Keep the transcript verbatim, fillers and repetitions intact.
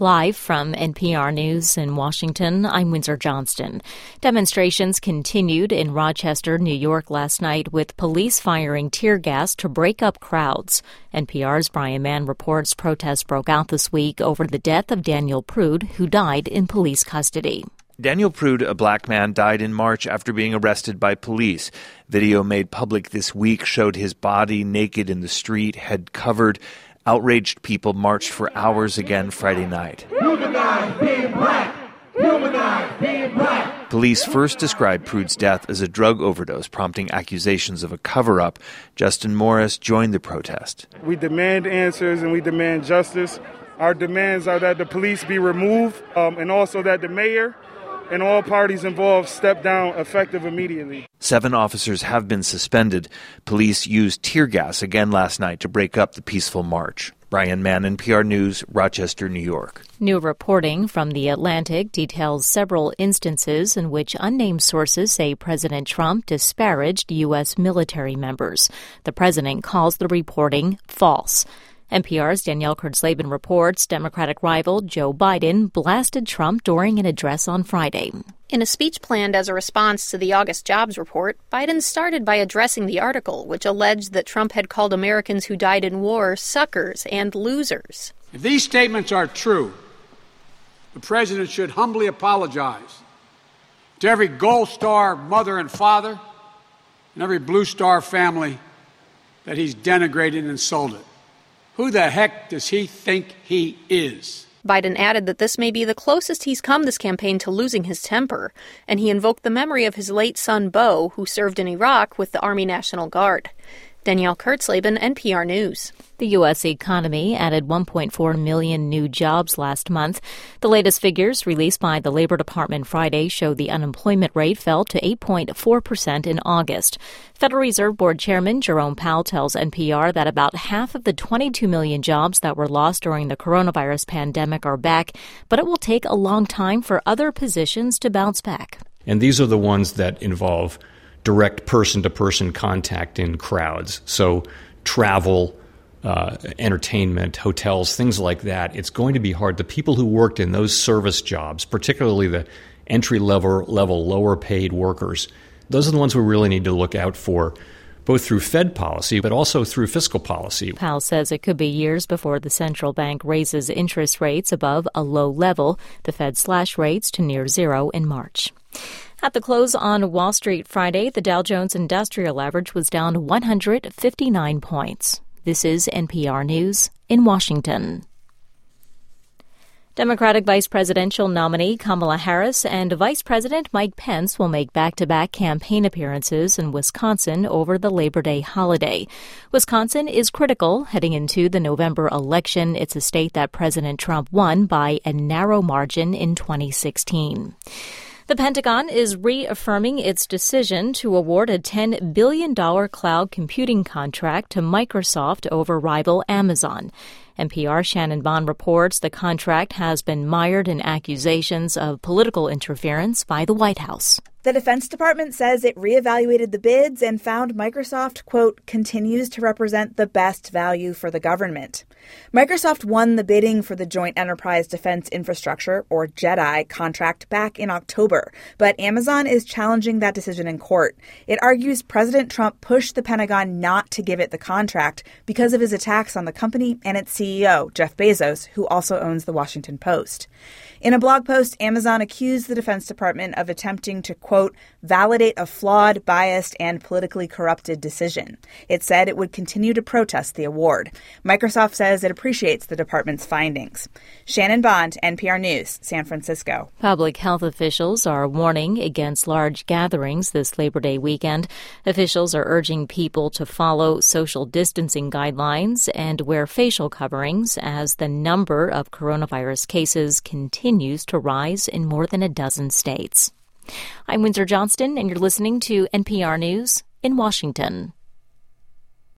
Live from N P R News in Washington, I'm Windsor Johnston. Demonstrations continued in Rochester, New York last night with police firing tear gas to break up crowds. N P R's Brian Mann reports protests broke out this week over the death of Daniel Prude, who died in police custody. Daniel Prude, a black man, died in March after being arrested by police. Video made public this week showed his body naked in the street, head covered. Outraged people marched for hours again Friday night. Humanize being black! Humanize being black! Police first described Prude's death as a drug overdose, prompting accusations of a cover-up. Justin Morris joined the protest. We demand answers and we demand justice. Our demands are that the police be removed um, and also that the mayor and all parties involved step down effective immediately. Seven officers have been suspended. Police used tear gas again last night to break up the peaceful march. Brian Mann, N P R News, Rochester, New York. New reporting from The Atlantic details several instances in which unnamed sources say President Trump disparaged U S military members. The president calls the reporting false. N P R's Danielle Kurtzleben reports Democratic rival Joe Biden blasted Trump during an address on Friday. In a speech planned as a response to the August jobs report, Biden started by addressing the article, which alleged that Trump had called Americans who died in war suckers and losers. If these statements are true, the president should humbly apologize to every Gold Star mother and father and every Blue Star family that he's denigrated and insulted. Who the heck does he think he is? Biden added that this may be the closest he's come this campaign to losing his temper, and he invoked the memory of his late son, Beau, who served in Iraq with the Army National Guard. Danielle Kurtzleben, N P R News. The U S economy added one point four million new jobs last month. The latest figures released by the Labor Department Friday show the unemployment rate fell to eight point four percent in August. Federal Reserve Board Chairman Jerome Powell tells N P R that about half of the twenty-two million jobs that were lost during the coronavirus pandemic are back, but it will take a long time for other positions to bounce back. And these are the ones that involve direct person-to-person contact in crowds. So travel, uh, entertainment, hotels, things like that. It's going to be hard. The people who worked in those service jobs, particularly the entry-level, level, lower-paid workers, those are the ones we really need to look out for, both through Fed policy, but also through fiscal policy. Powell says it could be years before the central bank raises interest rates above a low level. The Fed slashed rates to near zero in March. At the close on Wall Street Friday, the Dow Jones Industrial Average was down one hundred fifty-nine points. This is N P R News in Washington. Democratic Vice Presidential nominee Kamala Harris and Vice President Mike Pence will make back-to-back campaign appearances in Wisconsin over the Labor Day holiday. Wisconsin is critical heading into the November election. It's a state that President Trump won by a narrow margin in twenty sixteen. The Pentagon is reaffirming its decision to award a ten billion dollars cloud computing contract to Microsoft over rival Amazon. N P R Shannon Bond reports the contract has been mired in accusations of political interference by the White House. The Defense Department says it reevaluated the bids and found Microsoft, quote, continues to represent the best value for the government. Microsoft won the bidding for the Joint Enterprise Defense Infrastructure, or JEDI, contract back in October, but Amazon is challenging that decision in court. It argues President Trump pushed the Pentagon not to give it the contract because of his attacks on the company and its C E O, Jeff Bezos, who also owns The Washington Post. In a blog post, Amazon accused the Defense Department of attempting to, quote, validate a flawed, biased, and politically corrupted decision. It said it would continue to protest the award. Microsoft says it appreciates the department's findings. Shannon Bond, N P R News, San Francisco. Public health officials are warning against large gatherings this Labor Day weekend. Officials are urging people to follow social distancing guidelines and wear facial coverings as the number of coronavirus cases continues to rise in more than a dozen states. I'm Windsor Johnston, and you're listening to N P R News in Washington.